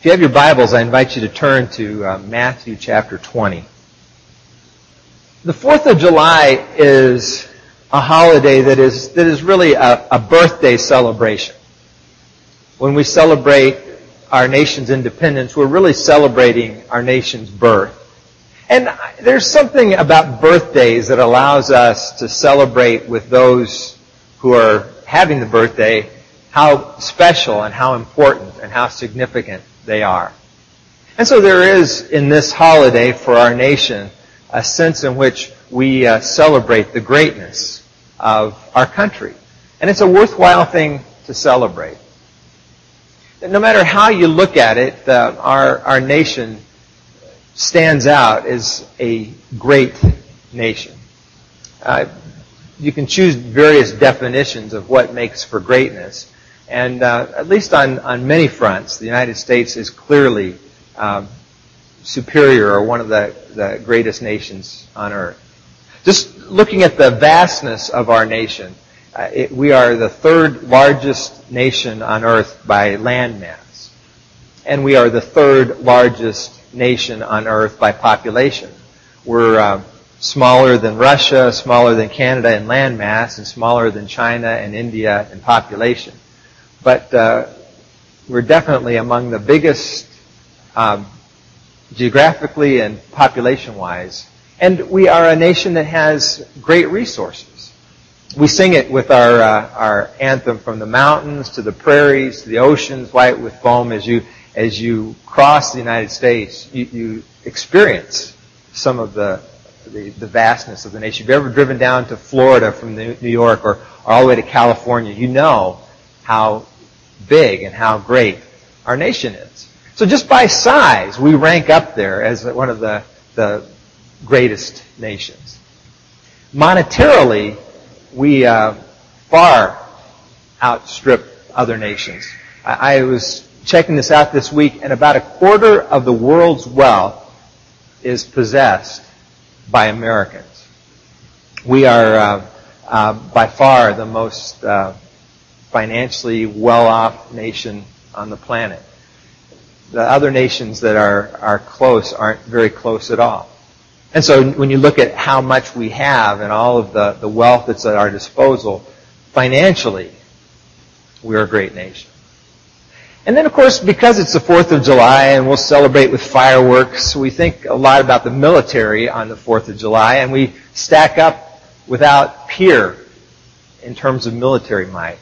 If you have your Bibles, I invite you to turn to Matthew chapter 20. The 4th of July is a holiday that is really a birthday celebration. When we celebrate our nation's independence, we're really celebrating our nation's birth. And there's something about birthdays that allows us to celebrate with those who are having the birthday how special and how important and how significant they are. And so there is in this holiday for our nation a sense in which we celebrate the greatness of our country. And it's a worthwhile thing to celebrate. No matter how you look at it, our nation stands out as a great nation. You can choose various definitions of what makes for greatness. And at least on many fronts, the United States is clearly superior or one of the greatest nations on earth. Just looking at the vastness of our nation, we are the third largest nation on earth by land mass. And we are the third largest nation on earth by population. We're smaller than Russia, smaller than Canada in land mass, and smaller than China and India in population. But we're definitely among the biggest geographically and population-wise. And we are a nation that has great resources. We sing it with our anthem, from the mountains to the prairies to the oceans white with foam. As you cross the United States, you experience some of the vastness of the nation. If you've ever driven down to Florida from New York or all the way to California, you know how big and how great our nation is. So just by size, we rank up there as one of the greatest nations. Monetarily, we far outstrip other nations. I was checking this out this week, and about a quarter of the world's wealth is possessed by Americans. We are by far the most financially well-off nation on the planet. The other nations that are close aren't very close at all. And so when you look at how much we have and all of the wealth that's at our disposal, financially, we're a great nation. And then, of course, because it's the 4th of July and we'll celebrate with fireworks, we think a lot about the military on the 4th of July, and we stack up without peer in terms of military might.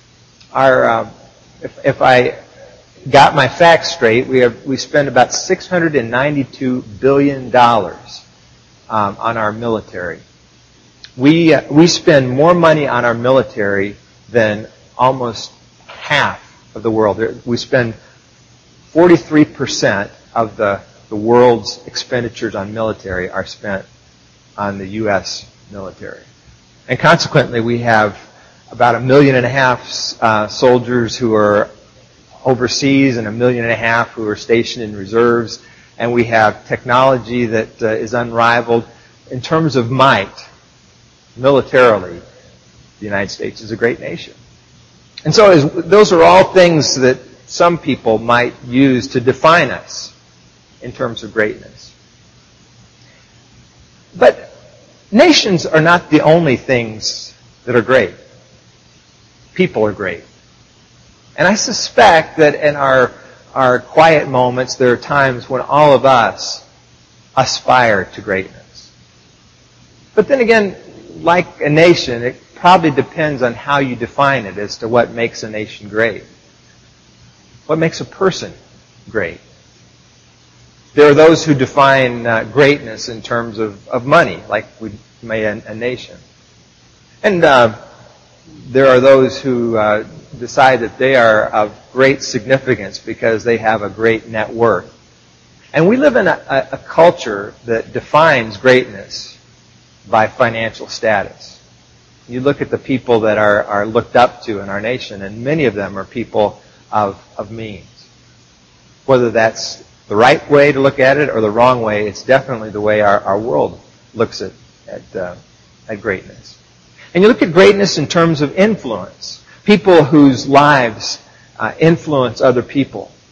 If I got my facts straight, we spend about $692 billion on our military. We spend more money on our military than almost half of the world. We spend 43% of the world's expenditures on military are spent on the U.S. military. And consequently, we have about 1.5 million soldiers who are overseas and 1.5 million who are stationed in reserves. And we have technology that is unrivaled. In terms of might, militarily, the United States is a great nation. And so those are all things that some people might use to define us in terms of greatness. But nations are not the only things that are great. People are great. And I suspect that in our quiet moments, there are times when all of us aspire to greatness. But then again, like a nation, it probably depends on how you define it as to what makes a nation great. What makes a person great? There are those who define greatness in terms of money, like we may a nation. And there are those who decide that they are of great significance because they have a great net worth. And we live in a culture that defines greatness by financial status. You look at the people that are looked up to in our nation, and many of them are people of means. Whether that's the right way to look at it or the wrong way, it's definitely the way our world looks at greatness. And you look at greatness in terms of influence. People whose lives influence other people.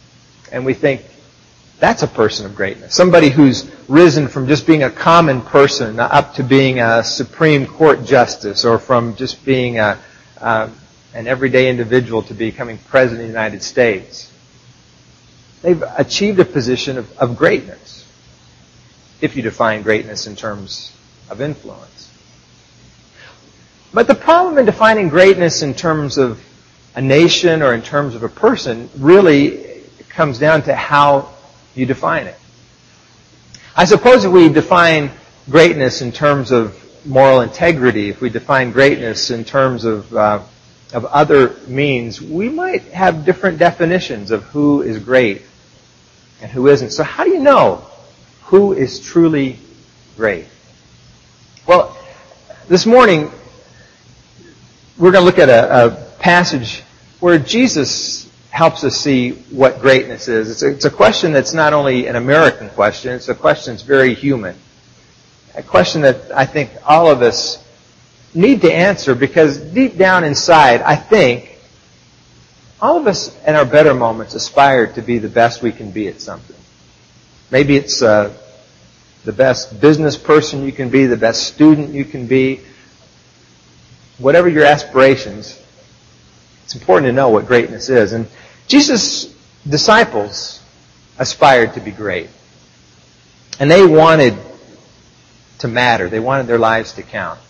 And we think, that's a person of greatness. Somebody who's risen from just being a common person up to being a Supreme Court justice, or from just being an everyday individual to becoming President of the United States. They've achieved a position of greatness, if you define greatness in terms of influence. But the problem in defining greatness in terms of a nation or in terms of a person really comes down to how you define it. I suppose if we define greatness in terms of moral integrity, if we define greatness in terms of other means, we might have different definitions of who is great and who isn't. So how do you know who is truly great? Well, this morning we're going to look at a passage where Jesus helps us see what greatness is. It's a question that's not only an American question, it's a question that's very human. A question that I think all of us need to answer, because deep down inside, I think, all of us in our better moments aspire to be the best we can be at something. Maybe it's the best business person you can be, the best student you can be. Whatever your aspirations, it's important to know what greatness is. And Jesus' disciples aspired to be great. And they wanted to matter. They wanted their lives to count.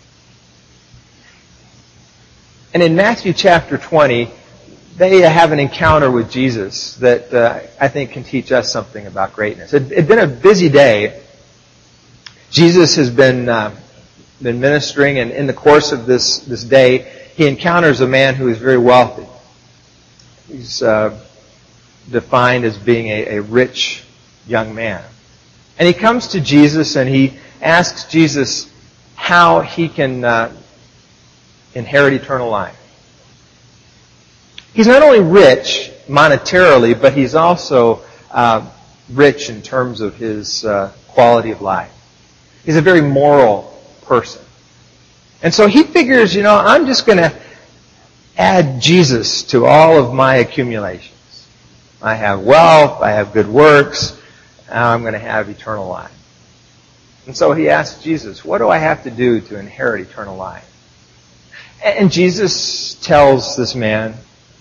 And in Matthew chapter 20, they have an encounter with Jesus that I think can teach us something about greatness. It had been a busy day. Jesus has been ministering, and in the course of this day, he encounters a man who is very wealthy. He's defined as being a rich young man. And he comes to Jesus and he asks Jesus how he can inherit eternal life. He's not only rich monetarily, but he's also rich in terms of his quality of life. He's a very moral person. And so he figures, I'm just going to add Jesus to all of my accumulations. I have wealth, I have good works, now I'm going to have eternal life. And so he asks Jesus, what do I have to do to inherit eternal life? And Jesus tells this man,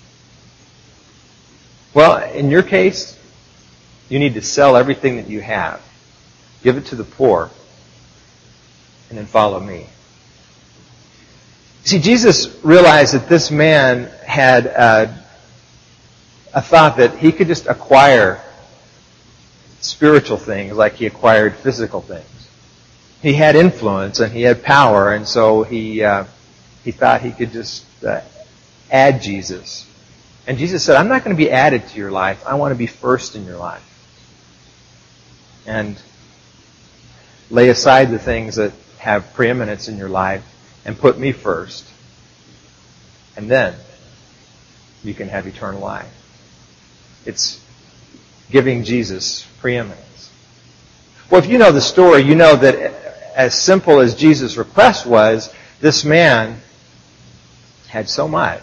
well, in your case, you need to sell everything that you have, give it to the poor, and then follow me. See, Jesus realized that this man had a thought that he could just acquire spiritual things like he acquired physical things. He had influence and he had power, and so he thought he could just add Jesus. And Jesus said, I'm not going to be added to your life. I want to be first in your life. And lay aside the things that have preeminence in your life and put me first. And then you can have eternal life. It's giving Jesus preeminence. Well, if you know the story, you know that as simple as Jesus' request was, this man had so much,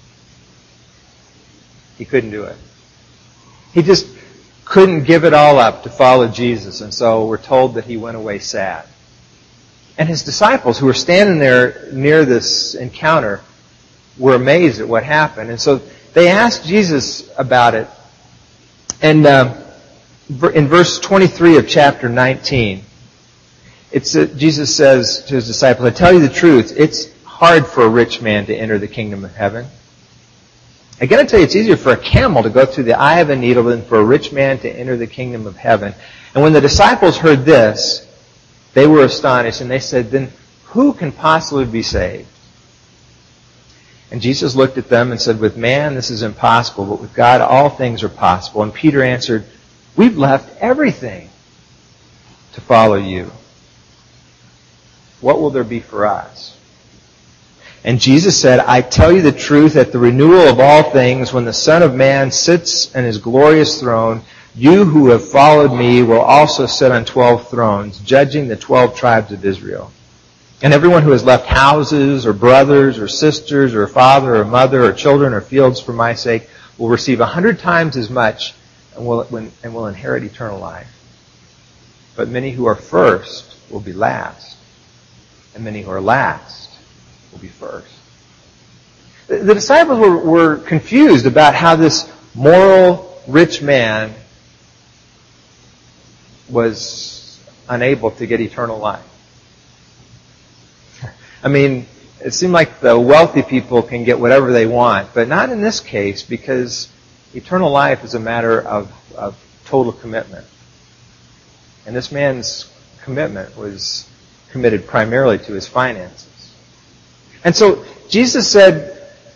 he couldn't do it. He just couldn't give it all up to follow Jesus, and so we're told that he went away sad. And his disciples, who were standing there near this encounter, were amazed at what happened. And so they asked Jesus about it. And in verse 23 of chapter 19, Jesus says to his disciples, I tell you the truth, it's hard for a rich man to enter the kingdom of heaven. I gotta tell you, it's easier for a camel to go through the eye of a needle than for a rich man to enter the kingdom of heaven. And when the disciples heard this, they were astonished, and they said, then who can possibly be saved? And Jesus looked at them and said, with man this is impossible, but with God all things are possible. And Peter answered, we've left everything to follow you. What will there be for us? And Jesus said, I tell you the truth, at the renewal of all things, when the Son of Man sits in his glorious throne, you who have followed me will also sit on 12 thrones, judging the 12 tribes of Israel. And everyone who has left houses or brothers or sisters or father or mother or children or fields for my sake will receive 100 times as much and will inherit eternal life. But many who are first will be last, and many who are last will be first. The disciples were confused about how this moral, rich man was unable to get eternal life. I mean, it seemed like the wealthy people can get whatever they want, but not in this case, because eternal life is a matter of total commitment. And this man's commitment was committed primarily to his finances. And so Jesus said,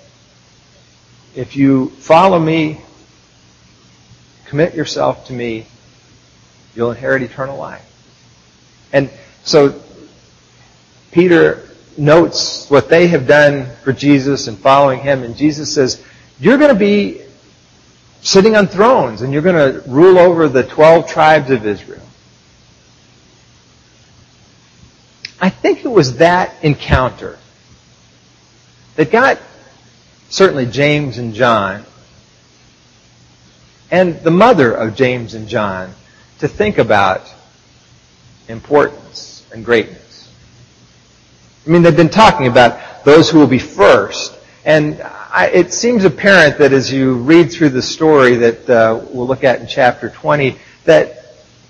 if you follow me, commit yourself to me, you'll inherit eternal life. And so Peter notes what they have done for Jesus and following him, and Jesus says, you're going to be sitting on thrones, and you're going to rule over the 12 tribes of Israel. I think it was that encounter that got certainly James and John, and the mother of James and John, to think about importance and greatness. I mean, they've been talking about those who will be first, and it seems apparent that as you read through the story that we'll look at in chapter 20, that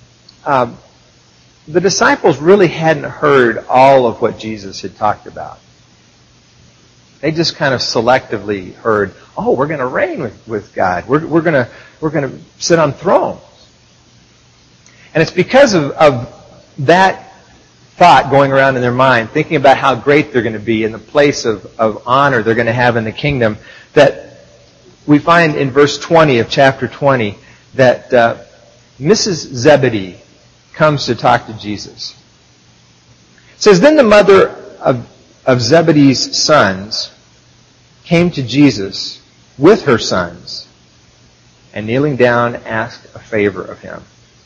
the disciples really hadn't heard all of what Jesus had talked about. They just kind of selectively heard, oh, we're going to reign with God. We're going to sit on thrones. And it's because of that thought going around in their mind, thinking about how great they're going to be in the place of honor they're going to have in the kingdom, that we find in verse 20 of chapter 20 that Mrs. Zebedee comes to talk to Jesus. It says, then the mother of Zebedee's sons came to Jesus with her sons, and kneeling down asked a favor of him.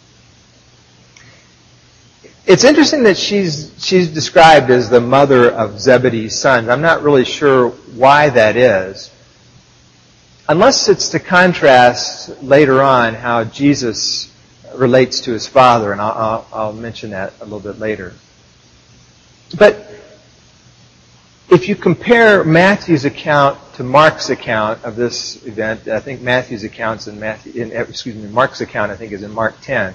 It's interesting that she's described as the mother of Zebedee's sons. I'm not really sure why that is, unless it's to contrast later on how Jesus relates to his father, and I'll mention that a little bit later. But if you compare Matthew's account to Mark's account of this event, I think Matthew's account's Mark's account I think is in Mark 10.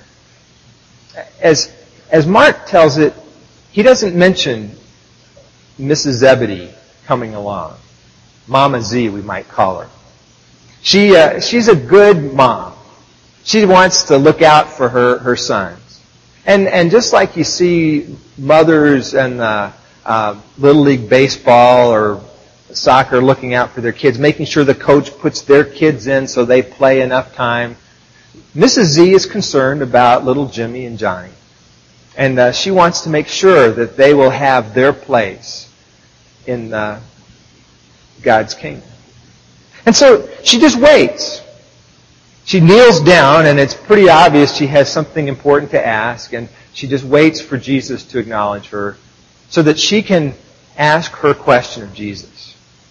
As Mark tells it, he doesn't mention Mrs. Zebedee coming along. Mama Z, we might call her. She's a good mom. She wants to look out for her sons. And just like you see mothers and Little League baseball or soccer looking out for their kids, making sure the coach puts their kids in so they play enough time, Mrs. Z is concerned about little Jimmy and Johnny. And she wants to make sure that they will have their place in God's kingdom. And so she just waits. She kneels down, and it's pretty obvious she has something important to ask, and she just waits for Jesus to acknowledge her so that she can ask her question of Jesus.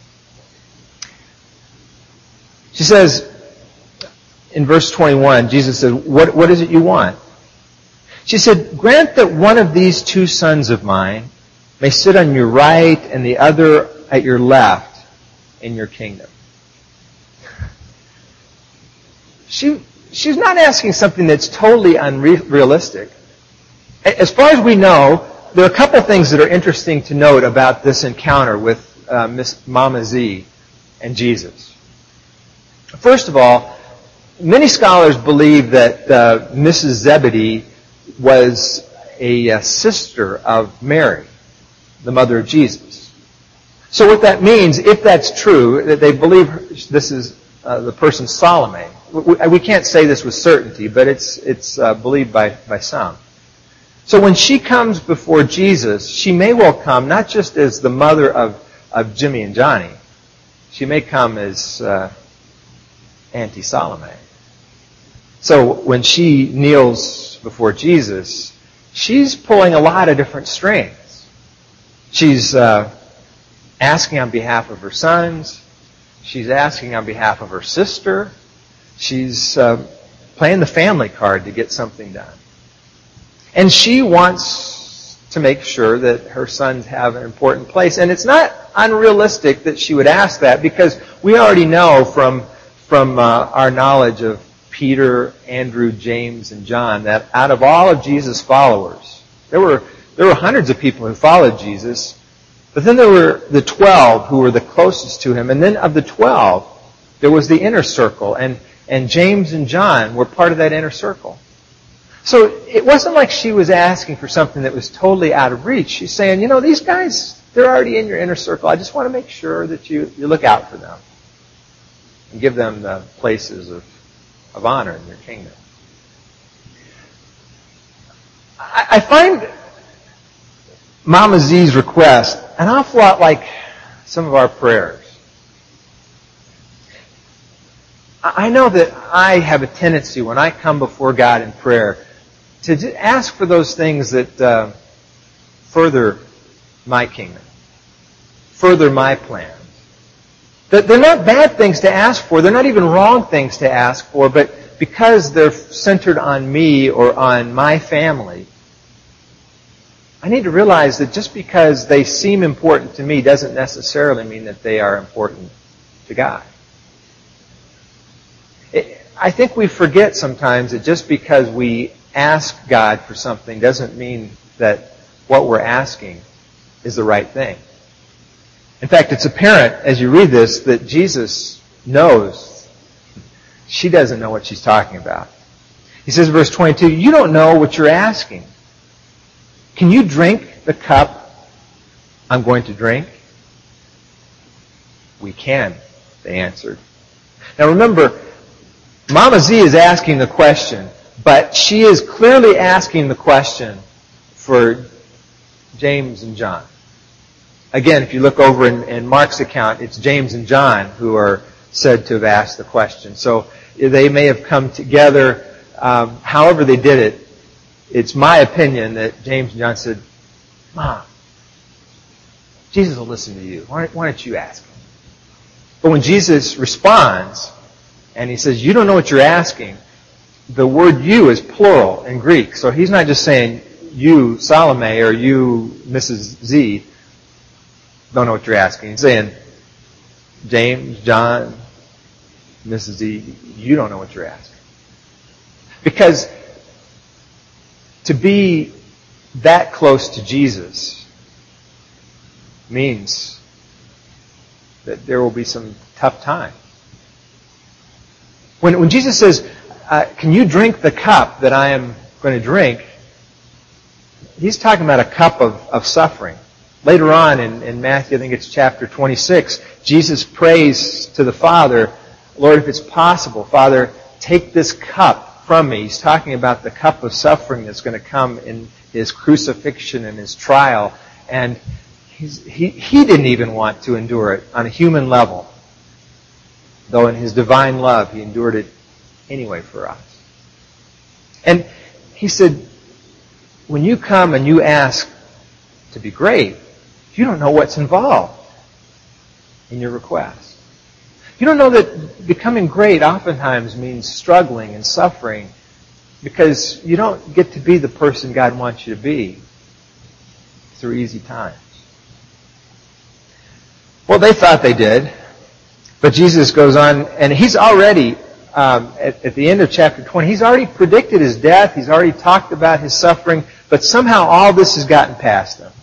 She says, in verse 21, Jesus said, what is it you want? She said, grant that one of these two sons of mine may sit on your right and the other at your left in your kingdom. She's not asking something that's totally unrealistic. As far as we know, there are a couple things that are interesting to note about this encounter with Miss Mama Z and Jesus. First of all, many scholars believe that Mrs. Zebedee was a sister of Mary, the mother of Jesus. So what that means, if that's true, that they believe this is the person Salome. We can't say this with certainty, but it's believed by some. So when she comes before Jesus, she may well come not just as the mother of Jimmy and Johnny. She may come as Auntie Salome. So when she kneels before Jesus, she's pulling a lot of different strings. She's asking on behalf of her sons. She's asking on behalf of her sister. She's playing the family card to get something done. And she wants to make sure that her sons have an important place. And it's not unrealistic that she would ask that, because we already know from our knowledge of Peter, Andrew, James, and John that out of all of Jesus' followers, there were hundreds of people who followed Jesus, but then there were the 12 who were the closest to him. And then of the 12, there was the inner circle, and James and John were part of that inner circle. So it wasn't like she was asking for something that was totally out of reach. She's saying, these guys, they're already in your inner circle. I just want to make sure that you look out for them and give them the places of honor in your kingdom. I find Mama Z's request an awful lot like some of our prayers. I know that I have a tendency when I come before God in prayer to ask for those things that further my kingdom, further my plans. That they're not bad things to ask for. They're not even wrong things to ask for, but because they're centered on me or on my family, I need to realize that just because they seem important to me doesn't necessarily mean that they are important to God. I think we forget sometimes that just because we ask God for something doesn't mean that what we're asking is the right thing. In fact, it's apparent as you read this that Jesus knows she doesn't know what she's talking about. He says in verse 22, you don't know what you're asking. Can you drink the cup I'm going to drink? We can, they answered. Now remember, Mama Z is asking the question, but she is clearly asking the question for James and John. Again, if you look over in Mark's account, it's James and John who are said to have asked the question. So they may have come together. However they did it, it's my opinion that James and John said, Mom, Jesus will listen to you. Why don't you ask him? But when Jesus responds, and he says, you don't know what you're asking, the word you is plural in Greek. So he's not just saying, you, Salome, or you, Mrs. Z, don't know what you're asking. He's saying, James, John, Mrs. Z, you don't know what you're asking. Because to be that close to Jesus means that there will be some tough times. When Jesus says, can you drink the cup that I am going to drink, he's talking about a cup of suffering. Later on in Matthew, I think it's chapter 26, Jesus prays to the Father, Lord, if it's possible, Father, take this cup from me. He's talking about the cup of suffering that's going to come in his crucifixion and his trial. And he didn't even want to endure it on a human level. Though in his divine love, he endured it anyway for us. And he said, when you come and you ask to be great, you don't know what's involved in your request. You don't know that becoming great oftentimes means struggling and suffering because you don't get to be the person God wants you to be through easy times. Well, they thought they did. But Jesus goes on, and he's already, at the end of chapter 20, he's already predicted his death. He's already talked about his suffering. But somehow all this has gotten past them.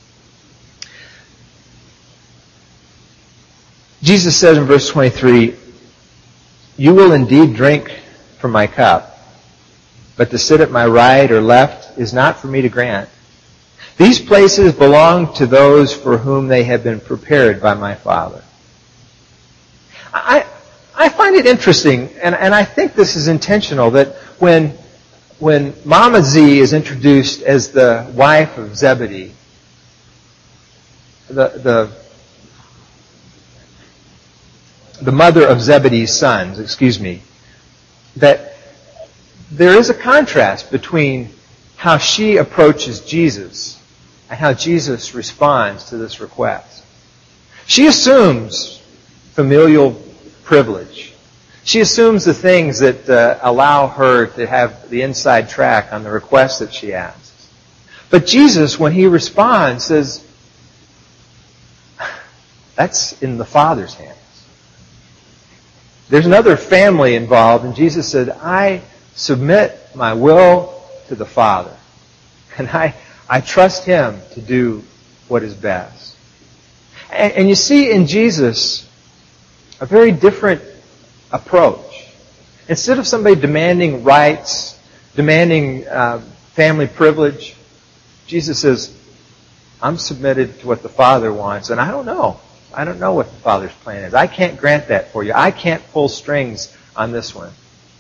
Jesus says in verse 23, you will indeed drink from my cup, but to sit at my right or left is not for me to grant. These places belong to those for whom they have been prepared by my Father. I find it interesting, and I think this is intentional, that when Mama Z is introduced as the wife of Zebedee, the mother of Zebedee's sons, that there is a contrast between how she approaches Jesus and how Jesus responds to this request. She assumes familial privilege. She assumes the things that allow her to have the inside track on the request that she asks. But Jesus, when he responds, says, that's in the Father's hands. There's another family involved, and Jesus said, I submit my will to the Father. And I trust Him to do what is best. And you see in Jesus a very different approach. Instead of somebody demanding rights, demanding family privilege, Jesus says, I'm submitted to what the Father wants, and I don't know. I don't know what the Father's plan is. I can't grant that for you. I can't pull strings on this one.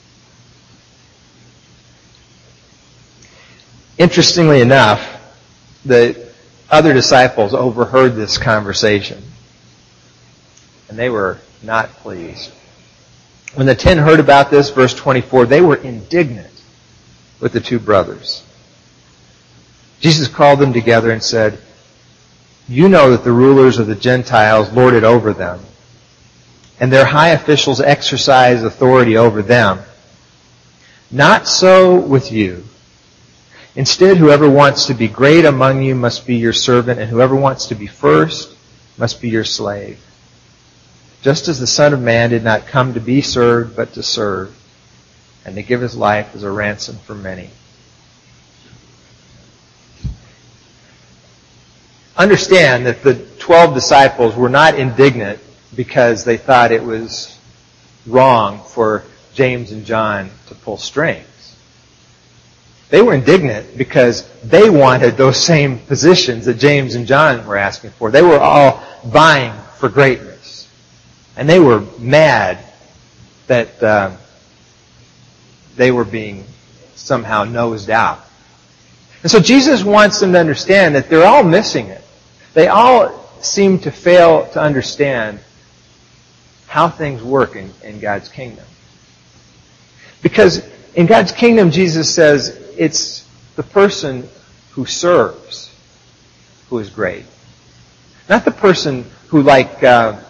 Interestingly enough, the other disciples overheard this conversation, and they were not pleased. When the 10 heard about this, verse 24, they were indignant with the two brothers. Jesus called them together and said, you know that the rulers of the Gentiles lord it over them, and their high officials exercise authority over them. Not so with you. Instead, whoever wants to be great among you must be your servant, and whoever wants to be first must be your slave. Just as the Son of Man did not come to be served, but to serve, and to give His life as a ransom for many. Understand that the 12 disciples were not indignant because they thought it was wrong for James and John to pull strings. They were indignant because they wanted those same positions that James and John were asking for. They were all vying for greatness. And they were mad that they were being somehow nosed out. And so Jesus wants them to understand that they're all missing it. They all seem to fail to understand how things work in God's kingdom. Because in God's kingdom, Jesus says, it's the person who serves who is great. Not the person who, like the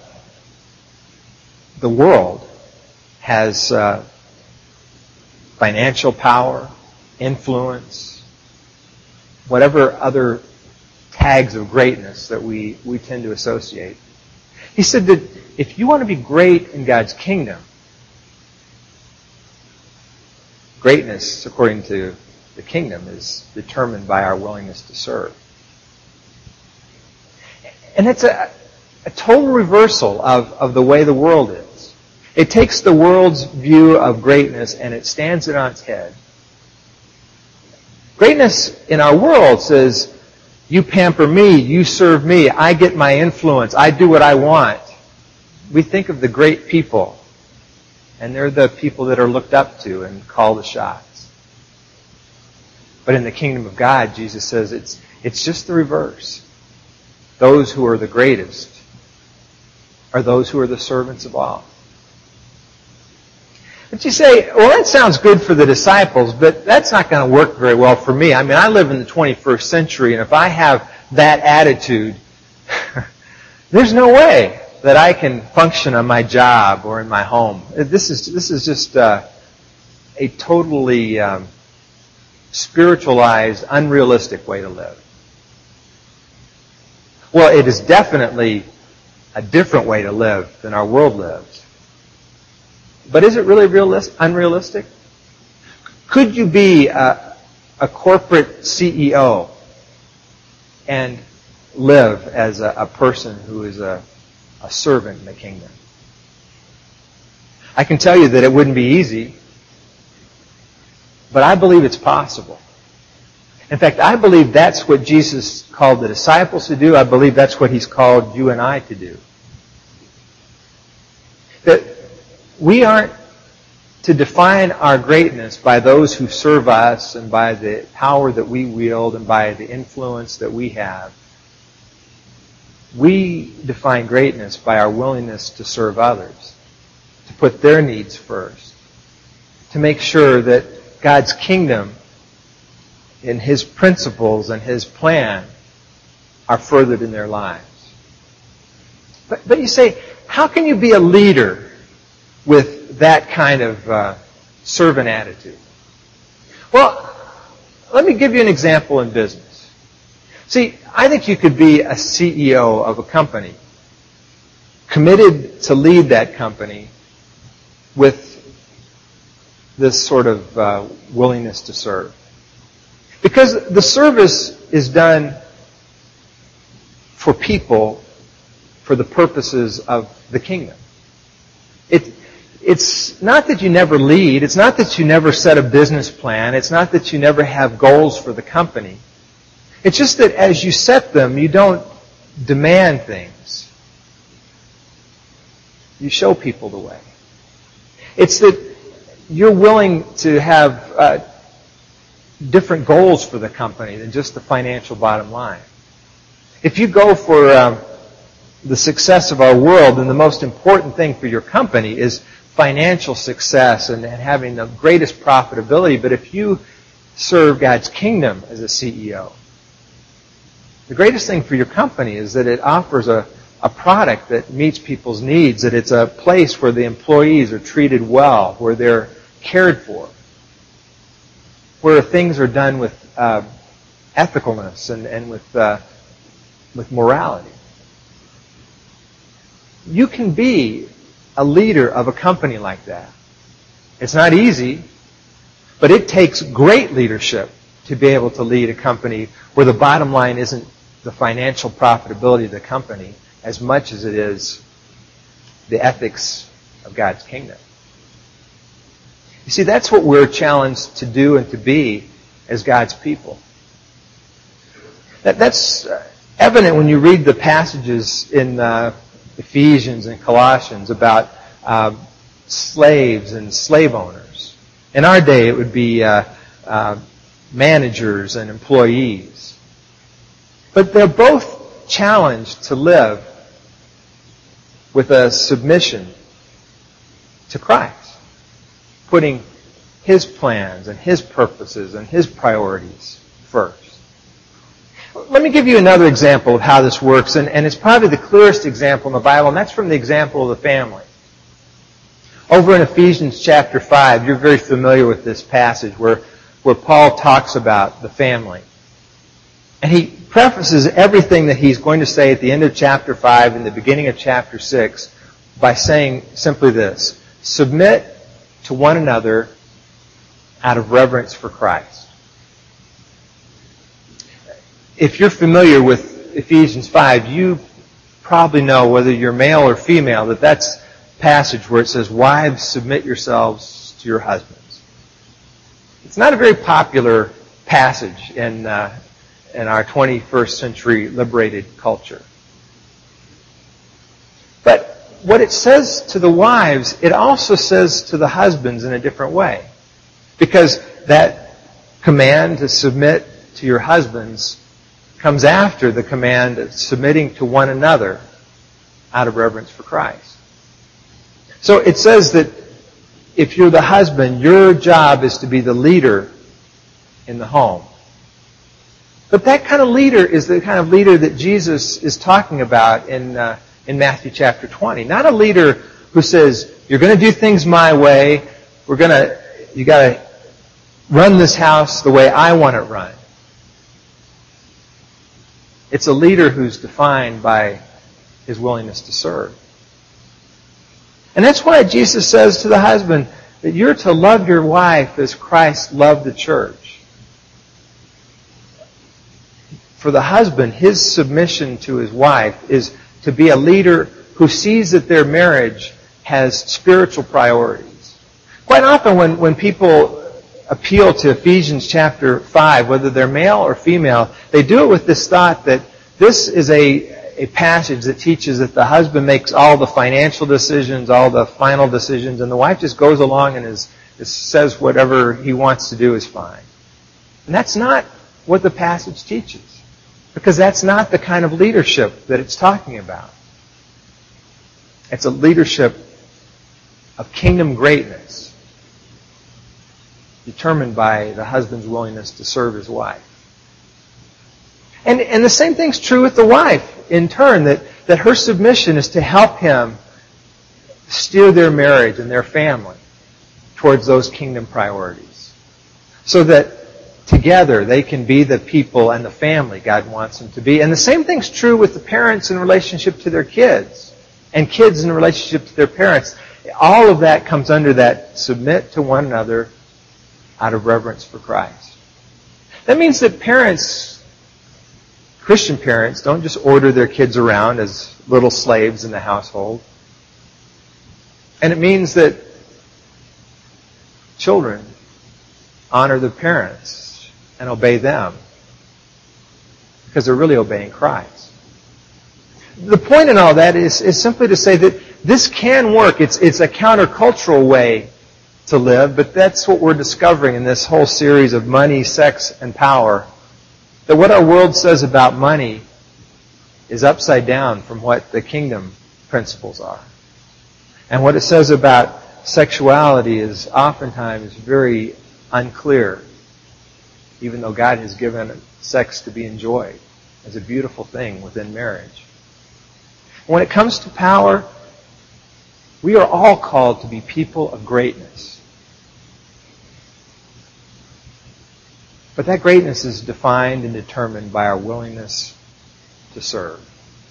world, has financial power, influence, whatever other tags of greatness that we tend to associate. He said that if you want to be great in God's kingdom, greatness, according to the kingdom, is determined by our willingness to serve. And it's a total reversal of the way the world is. It takes the world's view of greatness and it stands it on its head. Greatness in our world says, you pamper me, you serve me, I get my influence, I do what I want. We think of the great people, and they're the people that are looked up to and call the shots. But in the kingdom of God, Jesus says it's just the reverse. Those who are the greatest are those who are the servants of all. But you say, well, that sounds good for the disciples, but that's not going to work very well for me. I mean, I live in the 21st century, and if I have that attitude, there's no way that I can function on my job or in my home. This is just a totally spiritualized, unrealistic way to live. Well, it is definitely a different way to live than our world lives. But is it really unrealistic? Could you be a corporate CEO and live as a person who is a servant in the kingdom? I can tell you that it wouldn't be easy, but I believe it's possible. In fact, I believe that's what Jesus called the disciples to do. I believe that's what He's called you and I to do. That we aren't to define our greatness by those who serve us and by the power that we wield and by the influence that we have. We define greatness by our willingness to serve others, to put their needs first, to make sure that God's kingdom and His principles and His plan are furthered in their lives. But you say, how can you be a leader with that kind of servant attitude? Well, let me give you an example in business. See, I think you could be a CEO of a company, committed to lead that company with this sort of willingness to serve. Because the service is done for people for the purposes of the kingdom. It's not that you never lead. It's not that you never set a business plan. It's not that you never have goals for the company. It's just that as you set them, you don't demand things. You show people the way. It's that you're willing to have different goals for the company than just the financial bottom line. If you go for the success of our world, then the most important thing for your company is financial success and having the greatest profitability. But if you serve God's kingdom as a CEO, the greatest thing for your company is that it offers a product that meets people's needs, that it's a place where the employees are treated well, where they're cared for, where things are done with ethicalness and with morality. You can be a leader of a company like that. It's not easy, but it takes great leadership to be able to lead a company where the bottom line isn't the financial profitability of the company as much as it is the ethics of God's kingdom. You see, that's what we're challenged to do and to be as God's people. That's evident when you read the passages in Ephesians and Colossians about slaves and slave owners. In our day, it would be managers and employees. But they're both challenged to live with a submission to Christ, putting His plans and His purposes and His priorities first. Let me give you another example of how this works, and it's probably the clearest example in the Bible, and that's from the example of the family. Over in Ephesians chapter 5, you're very familiar with this passage where Paul talks about the family. And he prefaces everything that he's going to say at the end of chapter 5 and the beginning of chapter 6 by saying simply this: submit to one another out of reverence for Christ. If you're familiar with Ephesians 5, you probably know, whether you're male or female, that that's a passage where it says, "Wives, submit yourselves to your husbands." It's not a very popular passage in our 21st century liberated culture. But what it says to the wives, it also says to the husbands in a different way. Because that command to submit to your husbands comes after the command of submitting to one another out of reverence for Christ. So it says that if you're the husband, your job is to be the leader in the home. But that kind of leader is the kind of leader that Jesus is talking about in Matthew chapter 20. Not a leader who says, "You're going to do things my way. You got to run this house the way I want it run." It's a leader who's defined by his willingness to serve. And that's why Jesus says to the husband that you're to love your wife as Christ loved the church. For the husband, his submission to his wife is to be a leader who sees that their marriage has spiritual priorities. Quite often when people appeal to Ephesians chapter 5, whether they're male or female, they do it with this thought that this is a passage that teaches that the husband makes all the financial decisions, all the final decisions, and the wife just goes along and says whatever he wants to do is fine. And that's not what the passage teaches, because that's not the kind of leadership that it's talking about. It's a leadership of kingdom greatness, determined by the husband's willingness to serve his wife. And the same thing's true with the wife, in turn, that her submission is to help him steer their marriage and their family towards those kingdom priorities, so that together they can be the people and the family God wants them to be. And the same thing's true with the parents in relationship to their kids, and kids in relationship to their parents. All of that comes under that submit to one another out of reverence for Christ. That means that parents, Christian parents, don't just order their kids around as little slaves in the household. And it means that children honor their parents and obey them because they're really obeying Christ. The point in all that is simply to say that this can work. It's a countercultural way to live, but that's what we're discovering in this whole series of money, sex, and power. That what our world says about money is upside down from what the kingdom principles are. And what it says about sexuality is oftentimes very unclear, even though God has given sex to be enjoyed as a beautiful thing within marriage. When it comes to power, we are all called to be people of greatness. But that greatness is defined and determined by our willingness to serve.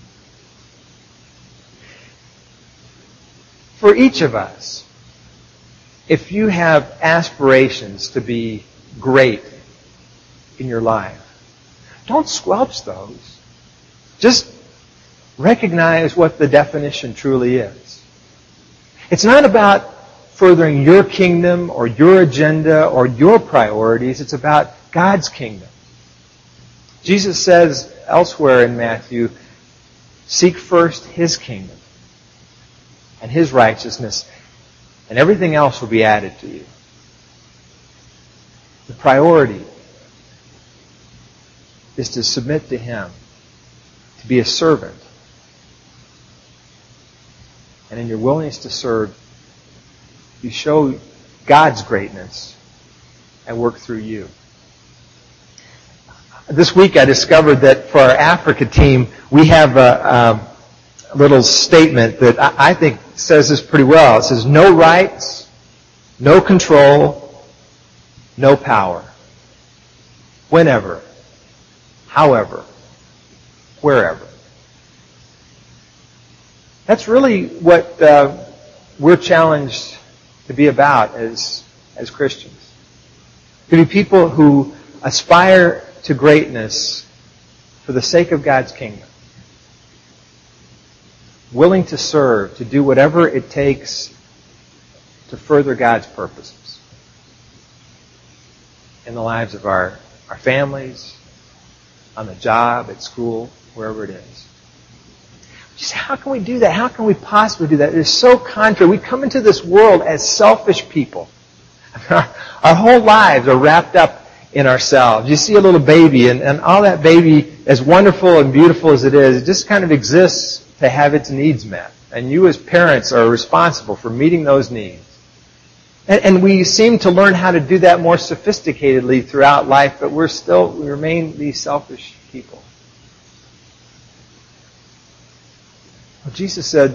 For each of us, if you have aspirations to be great in your life, don't squelch those. Just recognize what the definition truly is. It's not about furthering your kingdom or your agenda or your priorities. It's about God's kingdom. Jesus says elsewhere in Matthew, seek first His kingdom and His righteousness, and everything else will be added to you. The priority is to submit to Him, to be a servant. And in your willingness to serve, you show God's greatness and work through you. This week I discovered that for our Africa team, we have a little statement that I think says this pretty well. It says, no rights, no control, no power. Whenever, however, wherever. That's really what we're challenged to be about as Christians. To be people who aspire to greatness for the sake of God's kingdom. Willing to serve, to do whatever it takes to further God's purposes in the lives of our families, on the job, at school, wherever it is. You say, how can we do that? How can we possibly do that? It is so contrary. We come into this world as selfish people. Our whole lives are wrapped up in ourselves. You see a little baby, and all that baby, as wonderful and beautiful as it is, it just kind of exists to have its needs met. And you as parents are responsible for meeting those needs. And we seem to learn how to do that more sophisticatedly throughout life, but we remain these selfish people. Well, Jesus said,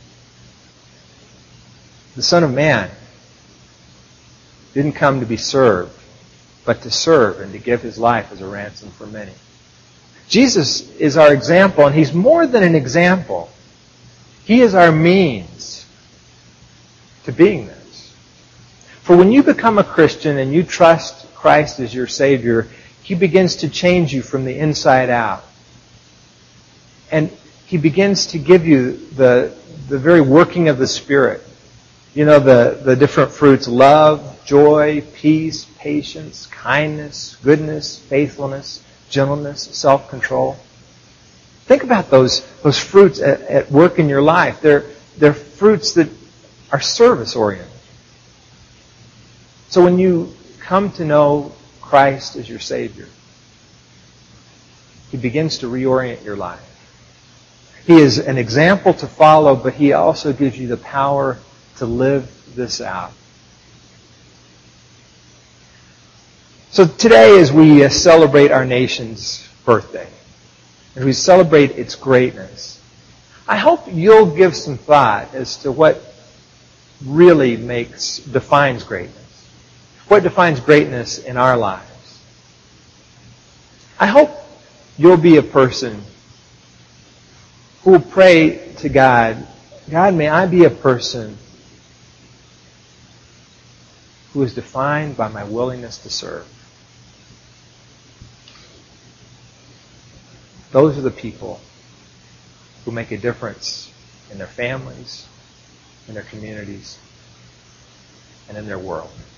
the Son of Man didn't come to be served, but to serve and to give His life as a ransom for many. Jesus is our example, and He's more than an example. He is our means to being this. For when you become a Christian and you trust Christ as your Savior, He begins to change you from the inside out. And He begins to give you the very working of the Spirit. You know, the different fruits: love, joy, peace, patience, kindness, goodness, faithfulness, gentleness, self-control. Think about those fruits at work in your life. They're fruits that are service-oriented. So when you come to know Christ as your Savior, He begins to reorient your life. He is an example to follow, but He also gives you the power to live this out. So today, as we celebrate our nation's birthday, as we celebrate its greatness, I hope you'll give some thought as to what really defines greatness? What defines greatness in our lives? I hope you'll be a person who will pray to God, God, may I be a person who is defined by my willingness to serve. Those are the people who make a difference in their families, in their communities, and in their world.